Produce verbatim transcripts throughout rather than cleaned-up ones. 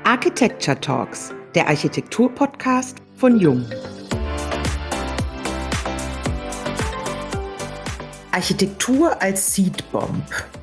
Architecture Talks, der Architektur-Podcast von Jung. Architektur als Seedbomb.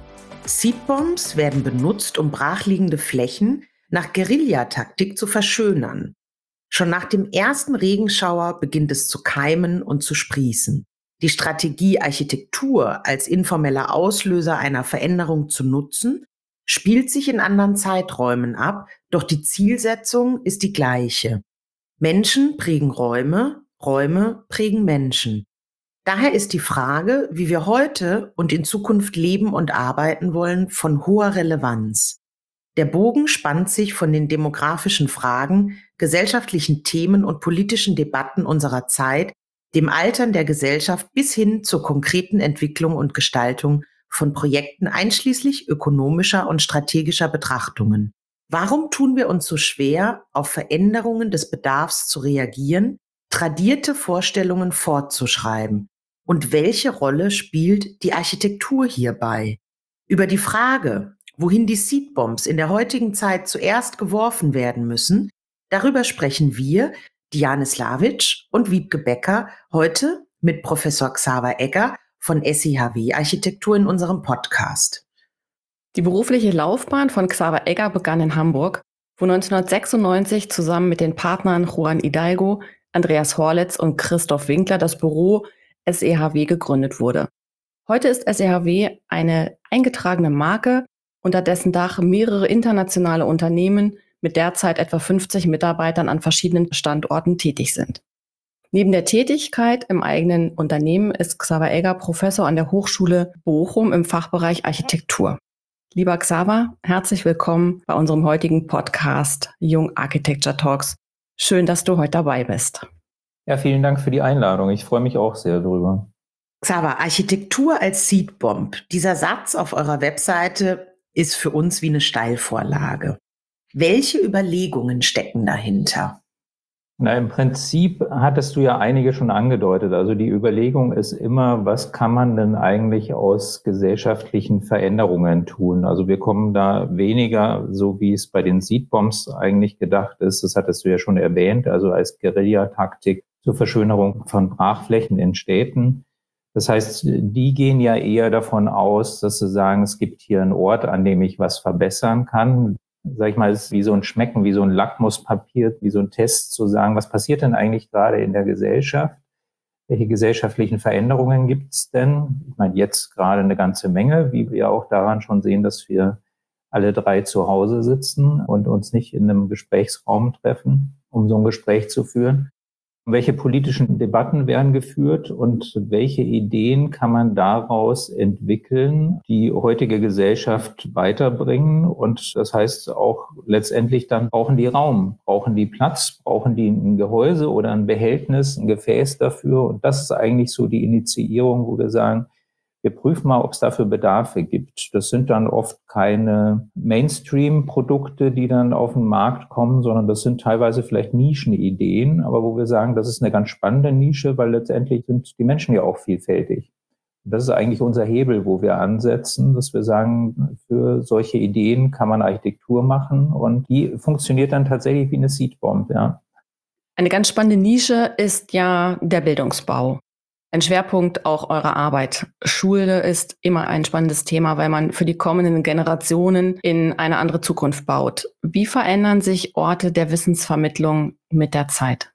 Seedbombs werden benutzt, um brachliegende Flächen nach Guerillataktik zu verschönern. Schon nach dem ersten Regenschauer beginnt es zu keimen und zu sprießen. Die Strategie, Architektur als informeller Auslöser einer Veränderung zu nutzen, spielt sich in anderen Zeiträumen ab, doch die Zielsetzung ist die gleiche. Menschen prägen Räume, Räume prägen Menschen. Daher ist die Frage, wie wir heute und in Zukunft leben und arbeiten wollen, von hoher Relevanz. Der Bogen spannt sich von den demografischen Fragen, gesellschaftlichen Themen und politischen Debatten unserer Zeit, dem Altern der Gesellschaft bis hin zur konkreten Entwicklung und Gestaltung von Projekten einschließlich ökonomischer und strategischer Betrachtungen. Warum tun wir uns so schwer, auf Veränderungen des Bedarfs zu reagieren, tradierte Vorstellungen fortzuschreiben? Und welche Rolle spielt die Architektur hierbei? Über die Frage, wohin die Seedbombs in der heutigen Zeit zuerst geworfen werden müssen, darüber sprechen wir, Diane Slavic und Wiebke Becker, heute mit Professor Xaver Egger von S I H W Architektur in unserem Podcast. Die berufliche Laufbahn von Xaver Egger begann in Hamburg, wo neunzehnhundertsechsundneunzig zusammen mit den Partnern Juan Hidalgo, Andreas Horlitz und Christoph Winkler das Büro S E H W gegründet wurde. Heute ist S E H W eine eingetragene Marke, unter dessen Dach mehrere internationale Unternehmen mit derzeit etwa fünfzig Mitarbeitern an verschiedenen Standorten tätig sind. Neben der Tätigkeit im eigenen Unternehmen ist Xaver Egger Professor an der Hochschule Bochum im Fachbereich Architektur. Lieber Xaver, herzlich willkommen bei unserem heutigen Podcast Jung Architecture Talks. Schön, dass du heute dabei bist. Ja, vielen Dank für die Einladung. Ich freue mich auch sehr darüber. Xaver, Architektur als Seedbomb. Dieser Satz auf eurer Webseite ist für uns wie eine Steilvorlage. Welche Überlegungen stecken dahinter? Na, im Prinzip hattest du ja einige schon angedeutet. Also die Überlegung ist immer, was kann man denn eigentlich aus gesellschaftlichen Veränderungen tun? Also wir kommen da weniger, so wie es bei den Seedbombs eigentlich gedacht ist, das hattest du ja schon erwähnt, also als Guerillataktik zur Verschönerung von Brachflächen in Städten. Das heißt, die gehen ja eher davon aus, dass sie sagen, es gibt hier einen Ort, an dem ich was verbessern kann. Sag ich mal, es ist wie so ein Schmecken, wie so ein Lackmuspapier, wie so ein Test zu sagen, was passiert denn eigentlich gerade in der Gesellschaft? Welche gesellschaftlichen Veränderungen gibt es denn? Ich meine, jetzt gerade eine ganze Menge, wie wir auch daran schon sehen, dass wir alle drei zu Hause sitzen und uns nicht in einem Gesprächsraum treffen, um so ein Gespräch zu führen. Welche politischen Debatten werden geführt und welche Ideen kann man daraus entwickeln, die heutige Gesellschaft weiterbringen? Und das heißt auch letztendlich dann brauchen die Raum, brauchen die Platz, brauchen die ein Gehäuse oder ein Behältnis, ein Gefäß dafür. Und das ist eigentlich so die Initiierung, wo wir sagen, wir prüfen mal, ob es dafür Bedarfe gibt. Das sind dann oft keine Mainstream-Produkte, die dann auf den Markt kommen, sondern das sind teilweise vielleicht Nischenideen, aber wo wir sagen, das ist eine ganz spannende Nische, weil letztendlich sind die Menschen ja auch vielfältig. Und das ist eigentlich unser Hebel, wo wir ansetzen, dass wir sagen, für solche Ideen kann man Architektur machen und die funktioniert dann tatsächlich wie eine Seedbomb, ja. Eine ganz spannende Nische ist ja der Bildungsbau. Ein Schwerpunkt auch eurer Arbeit. Schule ist immer ein spannendes Thema, weil man für die kommenden Generationen in eine andere Zukunft baut. Wie verändern sich Orte der Wissensvermittlung mit der Zeit?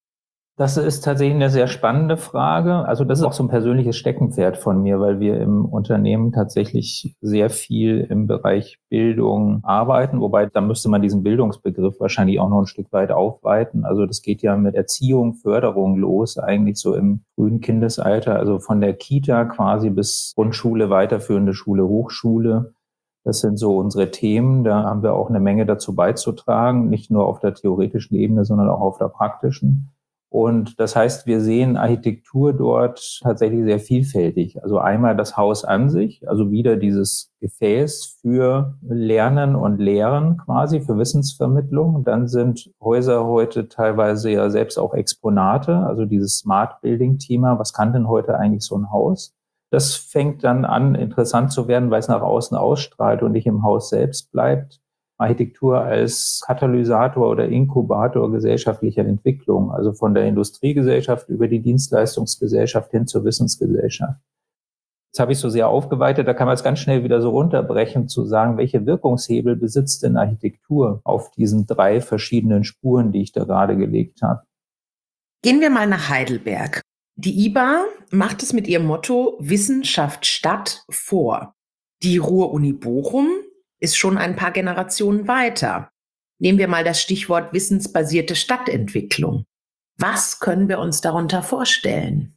Das ist tatsächlich eine sehr spannende Frage. Also das ist auch so ein persönliches Steckenpferd von mir, weil wir im Unternehmen tatsächlich sehr viel im Bereich Bildung arbeiten. Wobei, da müsste man diesen Bildungsbegriff wahrscheinlich auch noch ein Stück weit aufweiten. Also das geht ja mit Erziehung, Förderung los, eigentlich so im frühen Kindesalter. Also von der Kita quasi bis Grundschule, weiterführende Schule, Hochschule. Das sind so unsere Themen. Da haben wir auch eine Menge dazu beizutragen. Nicht nur auf der theoretischen Ebene, sondern auch auf der praktischen. Und das heißt, wir sehen Architektur dort tatsächlich sehr vielfältig. Also einmal das Haus an sich, also wieder dieses Gefäß für Lernen und Lehren quasi, für Wissensvermittlung. Und dann sind Häuser heute teilweise ja selbst auch Exponate, also dieses Smart Building-Thema. Was kann denn heute eigentlich so ein Haus? Das fängt dann an, interessant zu werden, weil es nach außen ausstrahlt und nicht im Haus selbst bleibt. Architektur als Katalysator oder Inkubator gesellschaftlicher Entwicklung, also von der Industriegesellschaft über die Dienstleistungsgesellschaft hin zur Wissensgesellschaft. Jetzt habe ich so sehr aufgeweitet, da kann man es ganz schnell wieder so runterbrechen, zu sagen, welche Wirkungshebel besitzt denn Architektur auf diesen drei verschiedenen Spuren, die ich da gerade gelegt habe. Gehen wir mal nach Heidelberg. Die I B A macht es mit ihrem Motto Wissenschaft Stadt vor. Die Ruhr-Uni Bochum ist schon ein paar Generationen weiter. Nehmen wir mal das Stichwort wissensbasierte Stadtentwicklung. Was können wir uns darunter vorstellen?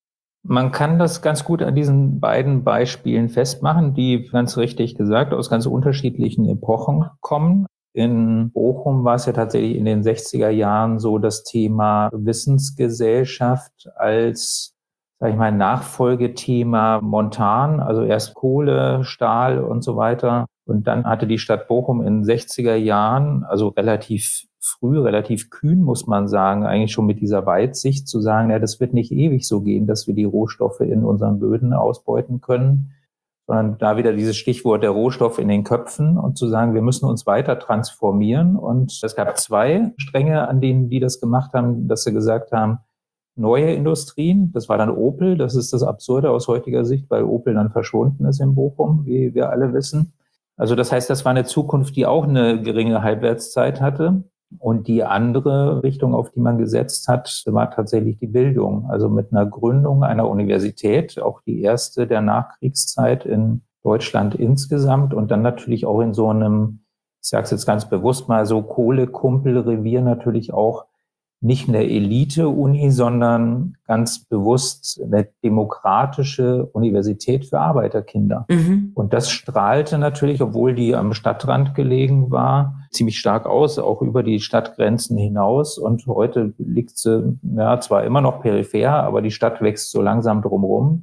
Man kann das ganz gut an diesen beiden Beispielen festmachen, die, ganz richtig gesagt, aus ganz unterschiedlichen Epochen kommen. In Bochum war es ja tatsächlich in den sechziger Jahren so, das Thema Wissensgesellschaft als, sag ich mal, Nachfolgethema Montan, also erst Kohle, Stahl und so weiter. Und dann hatte die Stadt Bochum in den sechziger Jahren, also relativ früh, relativ kühn, muss man sagen, eigentlich schon mit dieser Weitsicht zu sagen, ja, das wird nicht ewig so gehen, dass wir die Rohstoffe in unseren Böden ausbeuten können, sondern da wieder dieses Stichwort der Rohstoff in den Köpfen und zu sagen, wir müssen uns weiter transformieren. Und es gab zwei Stränge, an denen die das gemacht haben, dass sie gesagt haben, neue Industrien, das war dann Opel, das ist das Absurde aus heutiger Sicht, weil Opel dann verschwunden ist in Bochum, wie wir alle wissen. Also das heißt, das war eine Zukunft, die auch eine geringe Halbwertszeit hatte. Und die andere Richtung, auf die man gesetzt hat, war tatsächlich die Bildung. Also mit einer Gründung einer Universität, auch die erste der Nachkriegszeit in Deutschland insgesamt und dann natürlich auch in so einem, ich sage es jetzt ganz bewusst mal, so Kohlekumpelrevier natürlich auch nicht eine Elite-Uni, sondern ganz bewusst eine demokratische Universität für Arbeiterkinder. Mhm. Und das strahlte natürlich, obwohl die am Stadtrand gelegen war, ziemlich stark aus, auch über die Stadtgrenzen hinaus. Und heute liegt sie ja zwar immer noch peripher, aber die Stadt wächst so langsam drumherum.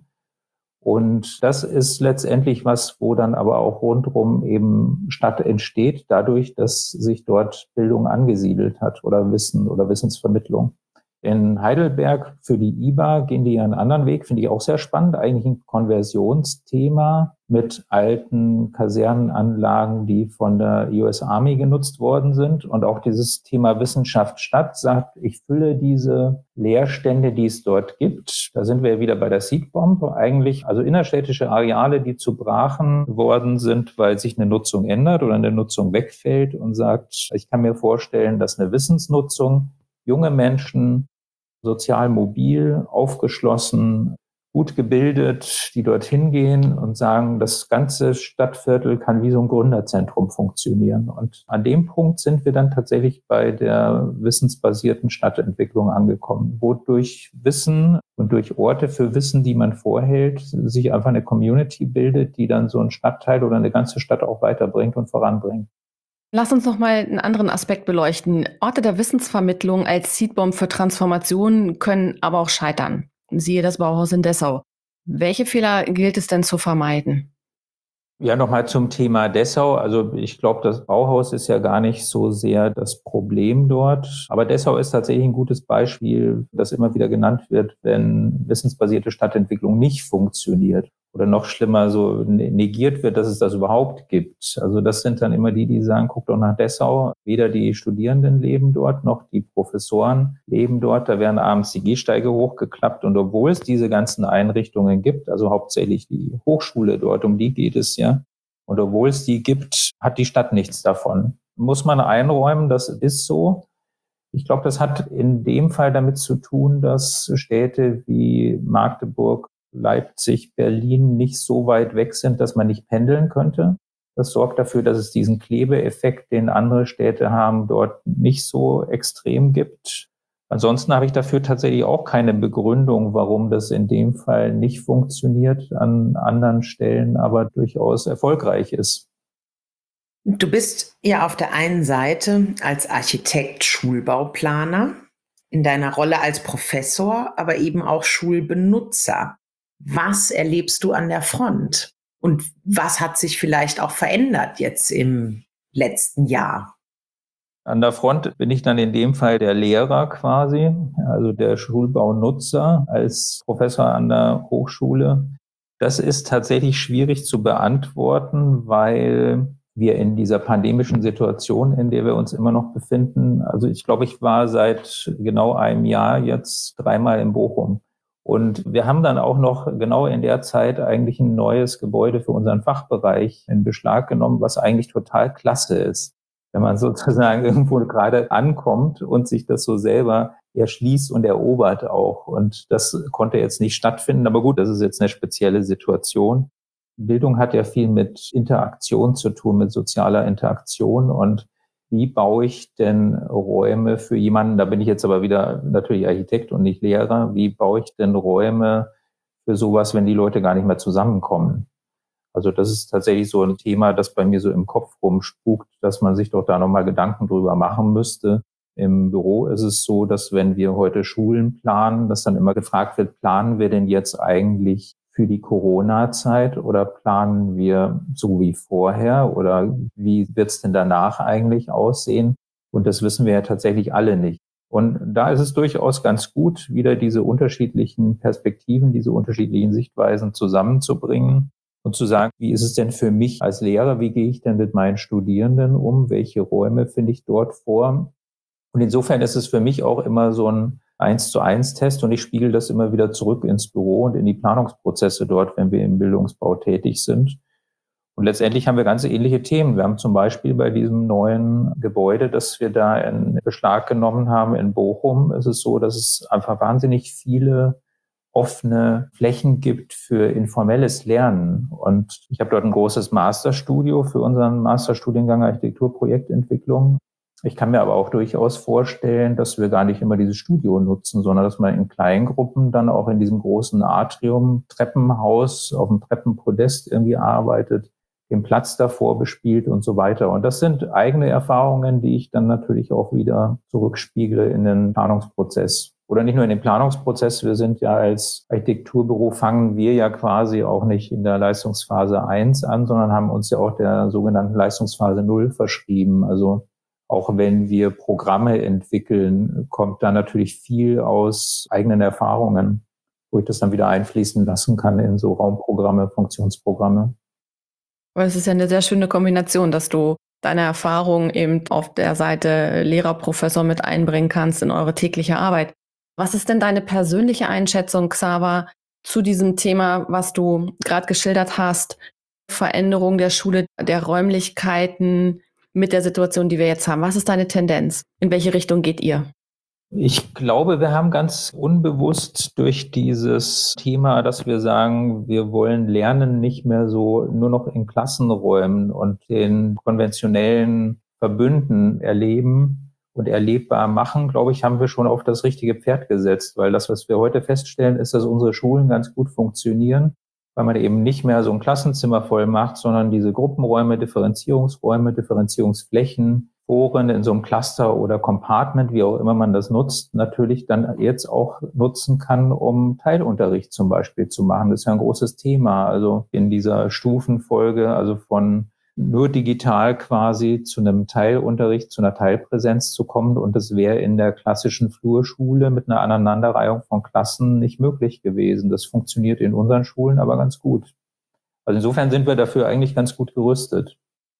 Und das ist letztendlich was, wo dann aber auch rundherum eben Stadt entsteht, dadurch, dass sich dort Bildung angesiedelt hat oder Wissen oder Wissensvermittlung. In Heidelberg für die I B A gehen die einen anderen Weg, finde ich auch sehr spannend, eigentlich ein Konversionsthema mit alten Kasernenanlagen, die von der U S Army genutzt worden sind. Und auch dieses Thema Wissenschaft Stadt sagt, ich fülle diese Leerstände, die es dort gibt. Da sind wir wieder bei der Seedbomb eigentlich, also innerstädtische Areale, die zu Brachen geworden sind, weil sich eine Nutzung ändert oder eine Nutzung wegfällt und sagt, ich kann mir vorstellen, dass eine Wissensnutzung junge Menschen, sozial mobil, aufgeschlossen, gut gebildet, die dorthin gehen und sagen, das ganze Stadtviertel kann wie so ein Gründerzentrum funktionieren. Und an dem Punkt sind wir dann tatsächlich bei der wissensbasierten Stadtentwicklung angekommen, wo durch Wissen und durch Orte für Wissen, die man vorhält, sich einfach eine Community bildet, die dann so einen Stadtteil oder eine ganze Stadt auch weiterbringt und voranbringt. Lass uns noch mal einen anderen Aspekt beleuchten. Orte der Wissensvermittlung als Seedbomb für Transformationen können aber auch scheitern. Siehe das Bauhaus in Dessau. Welche Fehler gilt es denn zu vermeiden? Ja, nochmal zum Thema Dessau. Also ich glaube, das Bauhaus ist ja gar nicht so sehr das Problem dort. Aber Dessau ist tatsächlich ein gutes Beispiel, das immer wieder genannt wird, wenn wissensbasierte Stadtentwicklung nicht funktioniert. Oder noch schlimmer, so negiert wird, dass es das überhaupt gibt. Also das sind dann immer die, die sagen, guck doch nach Dessau. Weder die Studierenden leben dort, noch die Professoren leben dort. Da werden abends die Gehsteige hochgeklappt. Und obwohl es diese ganzen Einrichtungen gibt, also hauptsächlich die Hochschule dort, um die geht es ja. Und obwohl es die gibt, hat die Stadt nichts davon. Muss man einräumen, das ist so. Ich glaube, das hat in dem Fall damit zu tun, dass Städte wie Magdeburg, Leipzig, Berlin nicht so weit weg sind, dass man nicht pendeln könnte. Das sorgt dafür, dass es diesen Klebeeffekt, den andere Städte haben, dort nicht so extrem gibt. Ansonsten habe ich dafür tatsächlich auch keine Begründung, warum das in dem Fall nicht funktioniert, an anderen Stellen aber durchaus erfolgreich ist. Du bist ja auf der einen Seite als Architekt Schulbauplaner, in deiner Rolle als Professor, aber eben auch Schulbenutzer. Was erlebst du an der Front? Und was hat sich vielleicht auch verändert jetzt im letzten Jahr? An der Front bin ich dann in dem Fall der Lehrer quasi, also der Schulbaunutzer als Professor an der Hochschule. Das ist tatsächlich schwierig zu beantworten, weil wir in dieser pandemischen Situation, in der wir uns immer noch befinden. Also ich glaube, ich war seit genau einem Jahr jetzt dreimal in Bochum. Und wir haben dann auch noch genau in der Zeit eigentlich ein neues Gebäude für unseren Fachbereich in Beschlag genommen, was eigentlich total klasse ist. Wenn man sozusagen irgendwo gerade ankommt und sich das so selber erschließt und erobert auch. Und das konnte jetzt nicht stattfinden. Aber gut, das ist jetzt eine spezielle Situation. Bildung hat ja viel mit Interaktion zu tun, mit sozialer Interaktion. Und wie baue ich denn Räume für jemanden, da bin ich jetzt aber wieder natürlich Architekt und nicht Lehrer, wie baue ich denn Räume für sowas, wenn die Leute gar nicht mehr zusammenkommen? Also das ist tatsächlich so ein Thema, das bei mir so im Kopf rumspukt, dass man sich doch da nochmal Gedanken drüber machen müsste. Im Büro ist es so, dass wenn wir heute Schulen planen, dass dann immer gefragt wird, planen wir denn jetzt eigentlich für die Corona-Zeit oder planen wir so wie vorher oder wie wird es denn danach eigentlich aussehen? Und das wissen wir ja tatsächlich alle nicht. Und da ist es durchaus ganz gut, wieder diese unterschiedlichen Perspektiven, diese unterschiedlichen Sichtweisen zusammenzubringen und zu sagen, wie ist es denn für mich als Lehrer, wie gehe ich denn mit meinen Studierenden um, welche Räume finde ich dort vor? Und insofern ist es für mich auch immer so ein eins zu eins Test und ich spiegel das immer wieder zurück ins Büro und in die Planungsprozesse dort, wenn wir im Bildungsbau tätig sind. Und letztendlich haben wir ganz ähnliche Themen. Wir haben zum Beispiel bei diesem neuen Gebäude, das wir da in Beschlag genommen haben in Bochum, ist es so, dass es einfach wahnsinnig viele offene Flächen gibt für informelles Lernen. Und ich habe dort ein großes Masterstudio für unseren Masterstudiengang Architekturprojektentwicklung. Ich kann mir aber auch durchaus vorstellen, dass wir gar nicht immer dieses Studio nutzen, sondern dass man in kleinen Gruppen dann auch in diesem großen Atrium, Treppenhaus, auf dem Treppenpodest irgendwie arbeitet, den Platz davor bespielt und so weiter. Und das sind eigene Erfahrungen, die ich dann natürlich auch wieder zurückspiegle in den Planungsprozess. Oder nicht nur in den Planungsprozess, wir sind ja als Architekturbüro, fangen wir ja quasi auch nicht in der Leistungsphase eins an, sondern haben uns ja auch der sogenannten Leistungsphase null verschrieben. Also auch wenn wir Programme entwickeln, kommt da natürlich viel aus eigenen Erfahrungen, wo ich das dann wieder einfließen lassen kann in so Raumprogramme, Funktionsprogramme. Aber es ist ja eine sehr schöne Kombination, dass du deine Erfahrung eben auf der Seite Lehrer, Professor mit einbringen kannst in eure tägliche Arbeit. Was ist denn deine persönliche Einschätzung, Xaver, zu diesem Thema, was du gerade geschildert hast? Veränderung der Schule, der Räumlichkeiten mit der Situation, die wir jetzt haben. Was ist deine Tendenz? In welche Richtung geht ihr? Ich glaube, wir haben ganz unbewusst durch dieses Thema, dass wir sagen, wir wollen Lernen nicht mehr so nur noch in Klassenräumen und den konventionellen Verbünden erleben und erlebbar machen, glaube ich, haben wir schon auf das richtige Pferd gesetzt, weil das, was wir heute feststellen, ist, dass unsere Schulen ganz gut funktionieren, weil man eben nicht mehr so ein Klassenzimmer voll macht, sondern diese Gruppenräume, Differenzierungsräume, Differenzierungsflächen, Foren in so einem Cluster oder Compartment, wie auch immer man das nutzt, natürlich dann jetzt auch nutzen kann, um Teilunterricht zum Beispiel zu machen. Das ist ja ein großes Thema. Also in dieser Stufenfolge, also von nur digital quasi zu einem Teilunterricht, zu einer Teilpräsenz zu kommen. Und das wäre in der klassischen Flurschule mit einer Aneinanderreihung von Klassen nicht möglich gewesen. Das funktioniert in unseren Schulen aber ganz gut. Also insofern sind wir dafür eigentlich ganz gut gerüstet.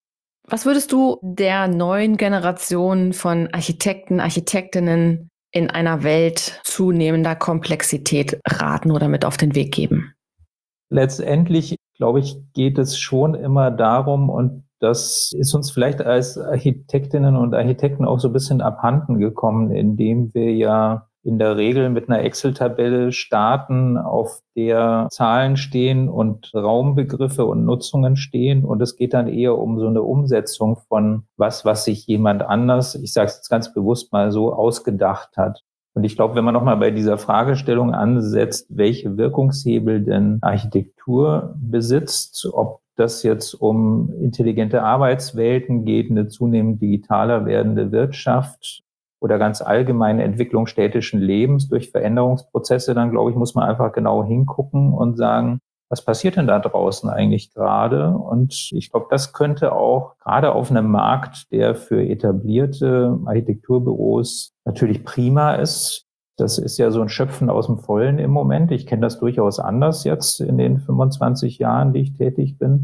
Was würdest du der neuen Generation von Architekten, Architektinnen in einer Welt zunehmender Komplexität raten oder mit auf den Weg geben? Letztendlich, glaube ich, geht es schon immer darum, und das ist uns vielleicht als Architektinnen und Architekten auch so ein bisschen abhanden gekommen, indem wir ja in der Regel mit einer Excel-Tabelle starten, auf der Zahlen stehen und Raumbegriffe und Nutzungen stehen. Und es geht dann eher um so eine Umsetzung von was, was sich jemand anders, ich sage es jetzt ganz bewusst mal so, ausgedacht hat. Und ich glaube, wenn man nochmal bei dieser Fragestellung ansetzt, welche Wirkungshebel denn Architektur besitzt, ob das jetzt um intelligente Arbeitswelten geht, eine zunehmend digitaler werdende Wirtschaft oder ganz allgemeine Entwicklung städtischen Lebens durch Veränderungsprozesse, dann glaube ich, muss man einfach genau hingucken und sagen, was passiert denn da draußen eigentlich gerade? Und ich glaube, das könnte auch gerade auf einem Markt, der für etablierte Architekturbüros natürlich prima ist. Das ist ja so ein Schöpfen aus dem Vollen im Moment. Ich kenne das durchaus anders jetzt in den fünfundzwanzig Jahren, die ich tätig bin.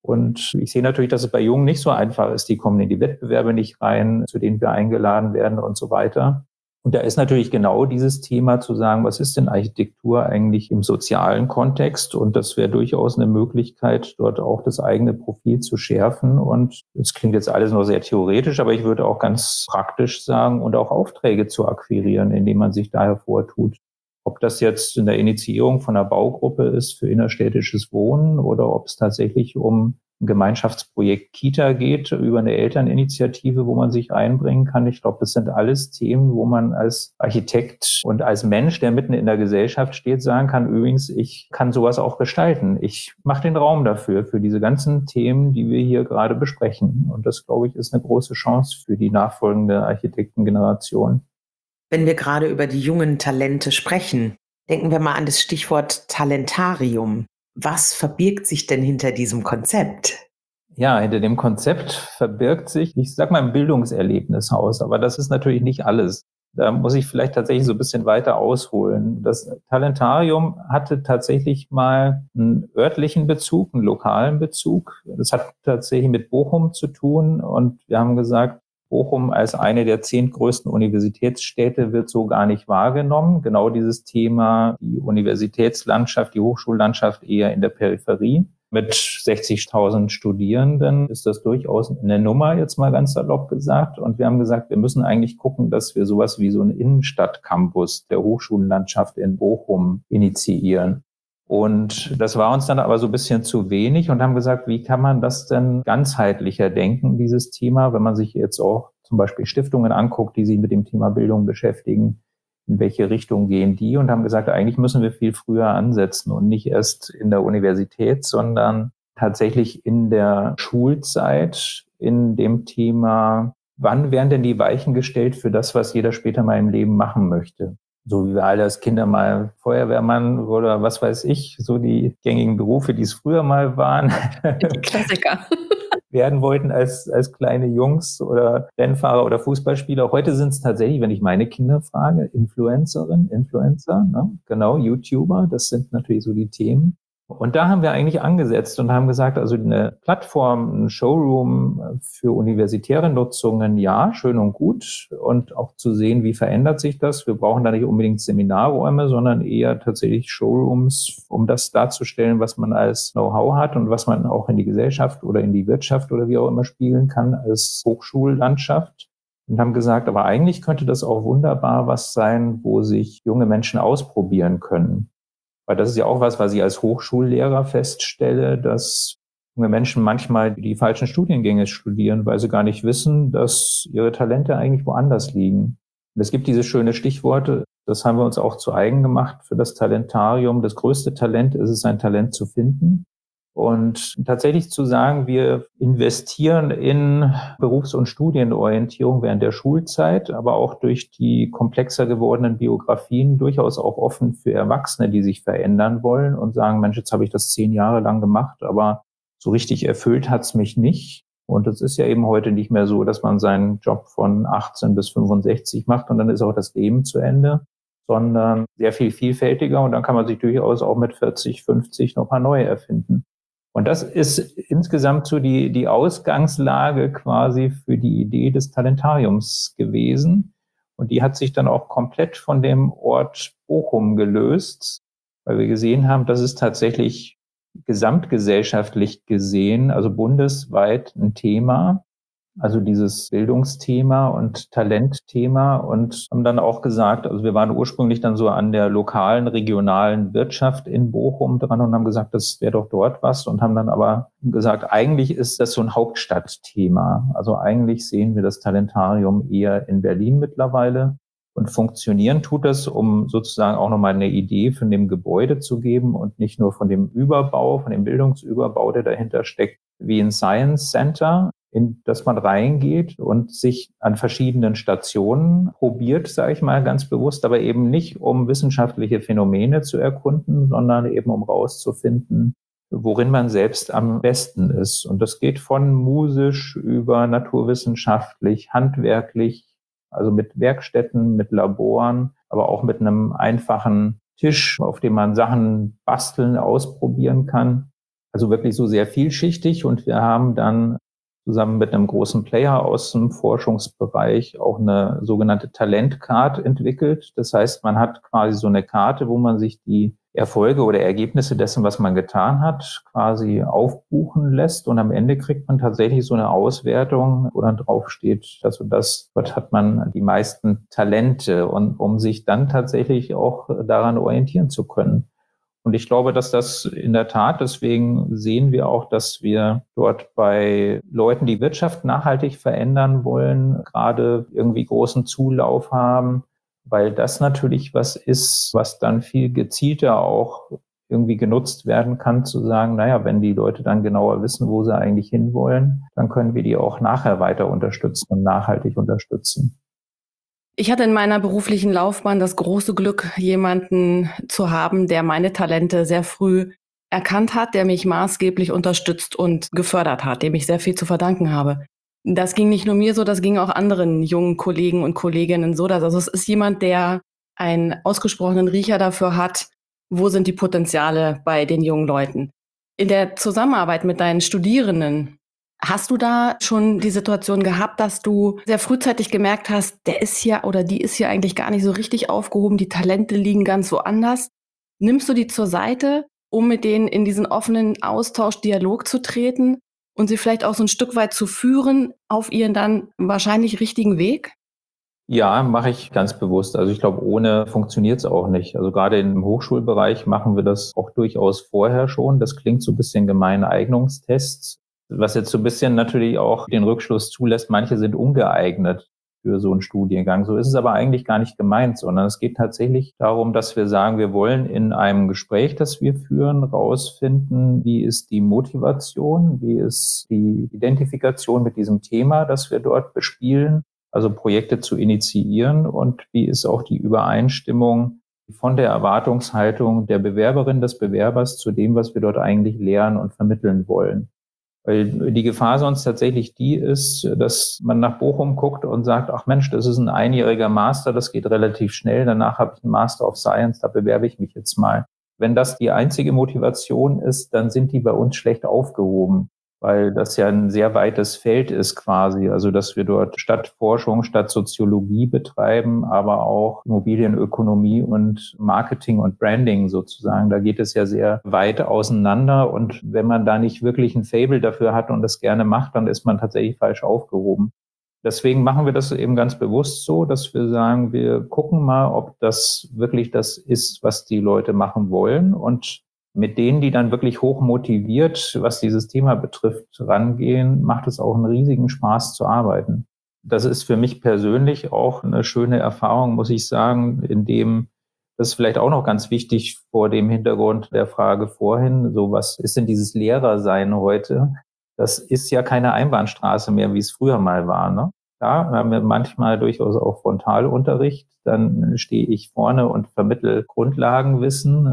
Und ich sehe natürlich, dass es bei Jungen nicht so einfach ist. Die kommen in die Wettbewerbe nicht rein, zu denen wir eingeladen werden und so weiter. Und da ist natürlich genau dieses Thema zu sagen, was ist denn Architektur eigentlich im sozialen Kontext? Und das wäre durchaus eine Möglichkeit, dort auch das eigene Profil zu schärfen. Und das klingt jetzt alles noch sehr theoretisch, aber ich würde auch ganz praktisch sagen und auch Aufträge zu akquirieren, indem man sich da hervortut. Ob das jetzt in der Initiierung von einer Baugruppe ist für innerstädtisches Wohnen oder ob es tatsächlich um ein Gemeinschaftsprojekt Kita geht, über eine Elterninitiative, wo man sich einbringen kann. Ich glaube, das sind alles Themen, wo man als Architekt und als Mensch, der mitten in der Gesellschaft steht, sagen kann, übrigens, ich kann sowas auch gestalten. Ich mache den Raum dafür, für diese ganzen Themen, die wir hier gerade besprechen. Und das, glaube ich, ist eine große Chance für die nachfolgende Architektengeneration. Wenn wir gerade über die jungen Talente sprechen, denken wir mal an das Stichwort Talentarium. Was verbirgt sich denn hinter diesem Konzept? Ja, hinter dem Konzept verbirgt sich, ich sag mal, ein Bildungserlebnishaus, aber das ist natürlich nicht alles. Da muss ich vielleicht tatsächlich so ein bisschen weiter ausholen. Das Talentarium hatte tatsächlich mal einen örtlichen Bezug, einen lokalen Bezug. Das hat tatsächlich mit Bochum zu tun und wir haben gesagt, Bochum als eine der zehn größten Universitätsstädte wird so gar nicht wahrgenommen. Genau dieses Thema, die Universitätslandschaft, die Hochschullandschaft eher in der Peripherie. Mit sechzigtausend Studierenden ist das durchaus eine Nummer, jetzt mal ganz salopp gesagt. Und wir haben gesagt, wir müssen eigentlich gucken, dass wir sowas wie so einen Innenstadtcampus der Hochschullandschaft in Bochum initiieren. Und das war uns dann aber so ein bisschen zu wenig und haben gesagt, wie kann man das denn ganzheitlicher denken, dieses Thema, wenn man sich jetzt auch zum Beispiel Stiftungen anguckt, die sich mit dem Thema Bildung beschäftigen, in welche Richtung gehen die? Und haben gesagt, eigentlich müssen wir viel früher ansetzen und nicht erst in der Universität, sondern tatsächlich in der Schulzeit, in dem Thema, wann werden denn die Weichen gestellt für das, was jeder später mal im Leben machen möchte? So wie wir alle als Kinder mal Feuerwehrmann oder was weiß ich, so die gängigen Berufe, die es früher mal waren. Die Klassiker. werden wollten als, als kleine Jungs oder Rennfahrer oder Fußballspieler. Heute sind es tatsächlich, wenn ich meine Kinder frage, Influencerin, Influencer, ne? Genau, YouTuber, das sind natürlich so die Themen. Und da haben wir eigentlich angesetzt und haben gesagt, also eine Plattform, ein Showroom für universitäre Nutzungen, ja, schön und gut. Und auch zu sehen, wie verändert sich das. Wir brauchen da nicht unbedingt Seminarräume, sondern eher tatsächlich Showrooms, um das darzustellen, was man als Know-how hat und was man auch in die Gesellschaft oder in die Wirtschaft oder wie auch immer spielen kann als Hochschullandschaft. Und haben gesagt, aber eigentlich könnte das auch wunderbar was sein, wo sich junge Menschen ausprobieren können. Weil das ist ja auch was, was ich als Hochschullehrer feststelle, dass junge Menschen manchmal die falschen Studiengänge studieren, weil sie gar nicht wissen, dass ihre Talente eigentlich woanders liegen. Und es gibt diese schöne Stichworte, das haben wir uns auch zu eigen gemacht für das Talentarium. Das größte Talent ist es, ein Talent zu finden. Und tatsächlich zu sagen, wir investieren in Berufs- und Studienorientierung während der Schulzeit, aber auch durch die komplexer gewordenen Biografien durchaus auch offen für Erwachsene, die sich verändern wollen und sagen, Mensch, jetzt habe ich das zehn Jahre lang gemacht, aber so richtig erfüllt hat es mich nicht. Und es ist ja eben heute nicht mehr so, dass man seinen Job von achtzehn bis fünfundsechzig macht und dann ist auch das Leben zu Ende, sondern sehr viel vielfältiger und dann kann man sich durchaus auch mit vierzig, fünfzig nochmal neu erfinden. Und das ist insgesamt so die, die Ausgangslage quasi für die Idee des Talentariums gewesen. Und die hat sich dann auch komplett von dem Ort Bochum gelöst, weil wir gesehen haben, dass es tatsächlich gesamtgesellschaftlich gesehen, also bundesweit ein Thema, also dieses Bildungsthema und Talentthema und haben dann auch gesagt, also wir waren ursprünglich dann so an der lokalen, regionalen Wirtschaft in Bochum dran und haben gesagt, das wäre doch dort was und haben dann aber gesagt, eigentlich ist das so ein Hauptstadtthema. Also eigentlich sehen wir das Talentarium eher in Berlin mittlerweile und funktionieren tut das, um sozusagen auch nochmal eine Idee von dem Gebäude zu geben und nicht nur von dem Überbau, von dem Bildungsüberbau, der dahinter steckt, wie ein Science Center, in das man reingeht und sich an verschiedenen Stationen probiert, sage ich mal ganz bewusst, aber eben nicht, um wissenschaftliche Phänomene zu erkunden, sondern eben um rauszufinden, worin man selbst am besten ist. Und das geht von musisch über naturwissenschaftlich, handwerklich, also mit Werkstätten, mit Laboren, aber auch mit einem einfachen Tisch, auf dem man Sachen basteln, ausprobieren kann. Also wirklich so sehr vielschichtig, und wir haben dann zusammen mit einem großen Player aus dem Forschungsbereich auch eine sogenannte Talentcard entwickelt. Das heißt, man hat quasi so eine Karte, wo man sich die Erfolge oder Ergebnisse dessen, was man getan hat, quasi aufbuchen lässt, und am Ende kriegt man tatsächlich so eine Auswertung, wo dann drauf steht, dass das, dort hat man die meisten Talente, und um sich dann tatsächlich auch daran orientieren zu können. Und ich glaube, dass das in der Tat, deswegen sehen wir auch, dass wir dort bei Leuten, die Wirtschaft nachhaltig verändern wollen, gerade irgendwie großen Zulauf haben, weil das natürlich was ist, was dann viel gezielter auch irgendwie genutzt werden kann, zu sagen, naja, wenn die Leute dann genauer wissen, wo sie eigentlich hinwollen, dann können wir die auch nachher weiter unterstützen und nachhaltig unterstützen. Ich hatte in meiner beruflichen Laufbahn das große Glück, jemanden zu haben, der meine Talente sehr früh erkannt hat, der mich maßgeblich unterstützt und gefördert hat, dem ich sehr viel zu verdanken habe. Das ging nicht nur mir so, das ging auch anderen jungen Kollegen und Kolleginnen so. Dass, also es ist jemand, der einen ausgesprochenen Riecher dafür hat, wo sind die Potenziale bei den jungen Leuten. In der Zusammenarbeit mit deinen Studierenden, hast du da schon die Situation gehabt, dass du sehr frühzeitig gemerkt hast, der ist hier oder die ist hier eigentlich gar nicht so richtig aufgehoben, die Talente liegen ganz woanders? Nimmst du die zur Seite, um mit denen in diesen offenen Austausch, Dialog zu treten und sie vielleicht auch so ein Stück weit zu führen auf ihren dann wahrscheinlich richtigen Weg? Ja, mache ich ganz bewusst. Also ich glaube, ohne funktioniert es auch nicht. Also gerade im Hochschulbereich machen wir das auch durchaus vorher schon. Das klingt so ein bisschen gemein, Eignungstests, was jetzt so ein bisschen natürlich auch den Rückschluss zulässt, manche sind ungeeignet für so einen Studiengang. So ist es aber eigentlich gar nicht gemeint, sondern es geht tatsächlich darum, dass wir sagen, wir wollen in einem Gespräch, das wir führen, rausfinden, wie ist die Motivation, wie ist die Identifikation mit diesem Thema, das wir dort bespielen, also Projekte zu initiieren, und wie ist auch die Übereinstimmung von der Erwartungshaltung der Bewerberin, des Bewerbers zu dem, was wir dort eigentlich lehren und vermitteln wollen. Weil die Gefahr sonst tatsächlich die ist, dass man nach Bochum guckt und sagt, ach Mensch, das ist ein einjähriger Master, das geht relativ schnell, danach habe ich einen Master of Science, da bewerbe ich mich jetzt mal. Wenn das die einzige Motivation ist, dann sind die bei uns schlecht aufgehoben, weil das ja ein sehr weites Feld ist quasi. Also dass wir dort Stadtforschung, Stadtsoziologie betreiben, aber auch Immobilienökonomie und Marketing und Branding sozusagen. Da geht es ja sehr weit auseinander. Und wenn man da nicht wirklich ein Faible dafür hat und das gerne macht, dann ist man tatsächlich falsch aufgehoben. Deswegen machen wir das eben ganz bewusst so, dass wir sagen, wir gucken mal, ob das wirklich das ist, was die Leute machen wollen, und mit denen, die dann wirklich hoch motiviert, was dieses Thema betrifft, rangehen, macht es auch einen riesigen Spaß zu arbeiten. Das ist für mich persönlich auch eine schöne Erfahrung, muss ich sagen, in dem, das ist vielleicht auch noch ganz wichtig vor dem Hintergrund der Frage vorhin, so was ist denn dieses Lehrersein heute? Das ist ja keine Einbahnstraße mehr, wie es früher mal war, ne? Ja, haben wir manchmal durchaus auch Frontalunterricht, dann stehe ich vorne und vermittle Grundlagenwissen.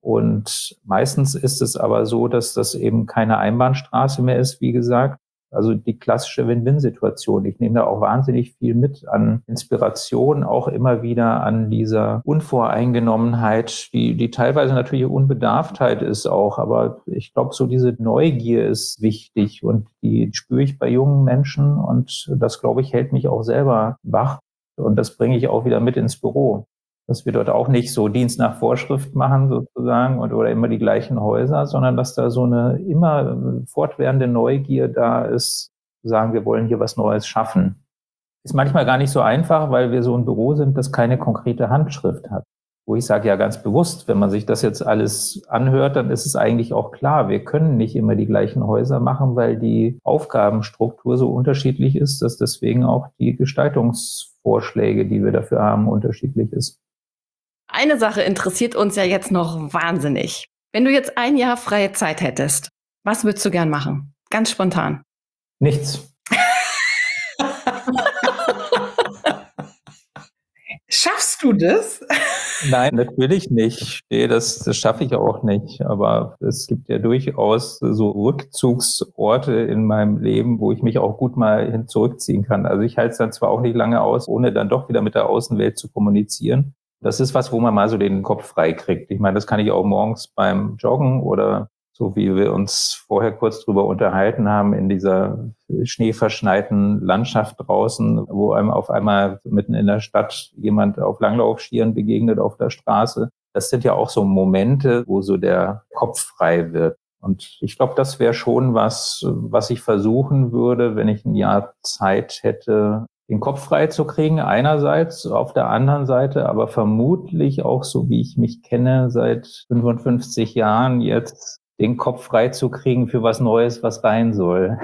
Und meistens ist es aber so, dass das eben keine Einbahnstraße mehr ist, wie gesagt. Also die klassische Win-Win-Situation. Ich nehme da auch wahnsinnig viel mit an Inspiration, auch immer wieder an dieser Unvoreingenommenheit, die, die teilweise natürlich Unbedarftheit ist auch. Aber ich glaube, so diese Neugier ist wichtig, und die spüre ich bei jungen Menschen, und das, glaube ich, hält mich auch selber wach. Und das bringe ich auch wieder mit ins Büro. Dass wir dort auch nicht so Dienst nach Vorschrift machen sozusagen und oder immer die gleichen Häuser, sondern dass da so eine immer fortwährende Neugier da ist, zu sagen, wir wollen hier was Neues schaffen. Ist manchmal gar nicht so einfach, weil wir so ein Büro sind, das keine konkrete Handschrift hat. Wo ich sage ja ganz bewusst, wenn man sich das jetzt alles anhört, dann ist es eigentlich auch klar, wir können nicht immer die gleichen Häuser machen, weil die Aufgabenstruktur so unterschiedlich ist, dass deswegen auch die Gestaltungsvorschläge, die wir dafür haben, unterschiedlich ist. Eine Sache interessiert uns ja jetzt noch wahnsinnig. Wenn du jetzt ein Jahr freie Zeit hättest, was würdest du gern machen? Ganz spontan. Nichts. Schaffst du das? Nein, natürlich nicht. Nee, das, das schaffe ich auch nicht. Aber es gibt ja durchaus so Rückzugsorte in meinem Leben, wo ich mich auch gut mal hin zurückziehen kann. Also ich halte es dann zwar auch nicht lange aus, ohne dann doch wieder mit der Außenwelt zu kommunizieren. Das ist was, wo man mal so den Kopf frei kriegt. Ich meine, das kann ich auch morgens beim Joggen oder so wie wir uns vorher kurz drüber unterhalten haben, in dieser schneeverschneiten Landschaft draußen, wo einem auf einmal mitten in der Stadt jemand auf Langlaufskiern begegnet auf der Straße. Das sind ja auch so Momente, wo so der Kopf frei wird. Und ich glaube, das wäre schon was, was ich versuchen würde, wenn ich ein Jahr Zeit hätte, den Kopf frei zu kriegen, einerseits, auf der anderen Seite, aber vermutlich auch, so wie ich mich kenne, seit fünfundfünfzig Jahren jetzt den Kopf frei zu kriegen für was Neues, was rein soll.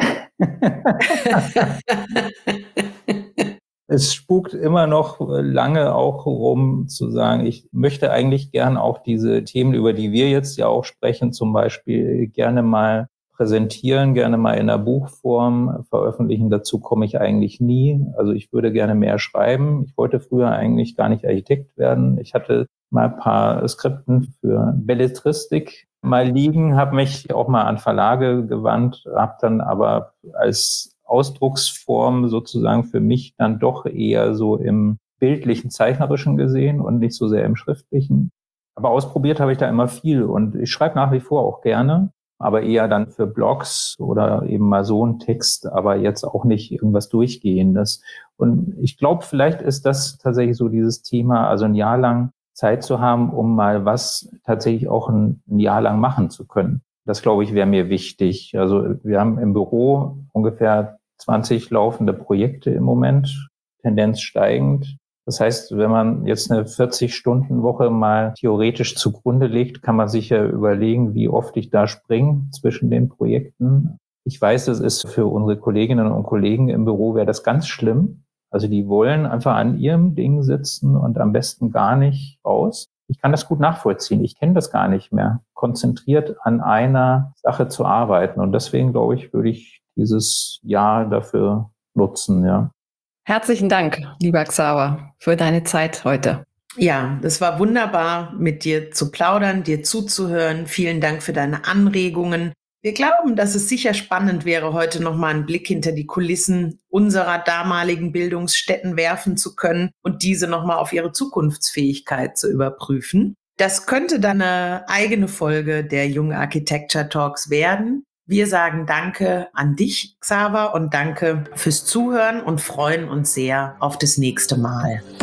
Es spukt immer noch lange auch rum zu sagen, ich möchte eigentlich gern auch diese Themen, über die wir jetzt ja auch sprechen, zum Beispiel gerne mal präsentieren, gerne mal in der Buchform veröffentlichen. Dazu komme ich eigentlich nie. Also ich würde gerne mehr schreiben. Ich wollte früher eigentlich gar nicht Architekt werden. Ich hatte mal ein paar Skripten für Belletristik mal liegen, habe mich auch mal an Verlage gewandt, habe dann aber als Ausdrucksform sozusagen für mich dann doch eher so im bildlichen, zeichnerischen gesehen und nicht so sehr im schriftlichen. Aber ausprobiert habe ich da immer viel und ich schreibe nach wie vor auch gerne, aber eher dann für Blogs oder eben mal so einen Text, aber jetzt auch nicht irgendwas Durchgehendes. Und ich glaube, vielleicht ist das tatsächlich so dieses Thema, also ein Jahr lang Zeit zu haben, um mal was tatsächlich auch ein, ein Jahr lang machen zu können. Das, glaube ich, wäre mir wichtig. Also wir haben im Büro ungefähr zwanzig laufende Projekte im Moment, Tendenz steigend. Das heißt, wenn man jetzt eine vierzig-Stunden-Woche mal theoretisch zugrunde legt, kann man sich ja überlegen, wie oft ich da springe zwischen den Projekten. Ich weiß, das ist für unsere Kolleginnen und Kollegen im Büro wäre das ganz schlimm. Also die wollen einfach an ihrem Ding sitzen und am besten gar nicht raus. Ich kann das gut nachvollziehen. Ich kenne das gar nicht mehr, konzentriert an einer Sache zu arbeiten. Und deswegen, glaube ich, würde ich dieses Jahr dafür nutzen, ja. Herzlichen Dank, lieber Xaver, für deine Zeit heute. Ja, das war wunderbar, mit dir zu plaudern, dir zuzuhören. Vielen Dank für deine Anregungen. Wir glauben, dass es sicher spannend wäre, heute nochmal einen Blick hinter die Kulissen unserer damaligen Bildungsstätten werfen zu können und diese nochmal auf ihre Zukunftsfähigkeit zu überprüfen. Das könnte dann eine eigene Folge der Jung Architecture Talks werden. Wir sagen Danke an dich, Xaver, und danke fürs Zuhören und freuen uns sehr auf das nächste Mal.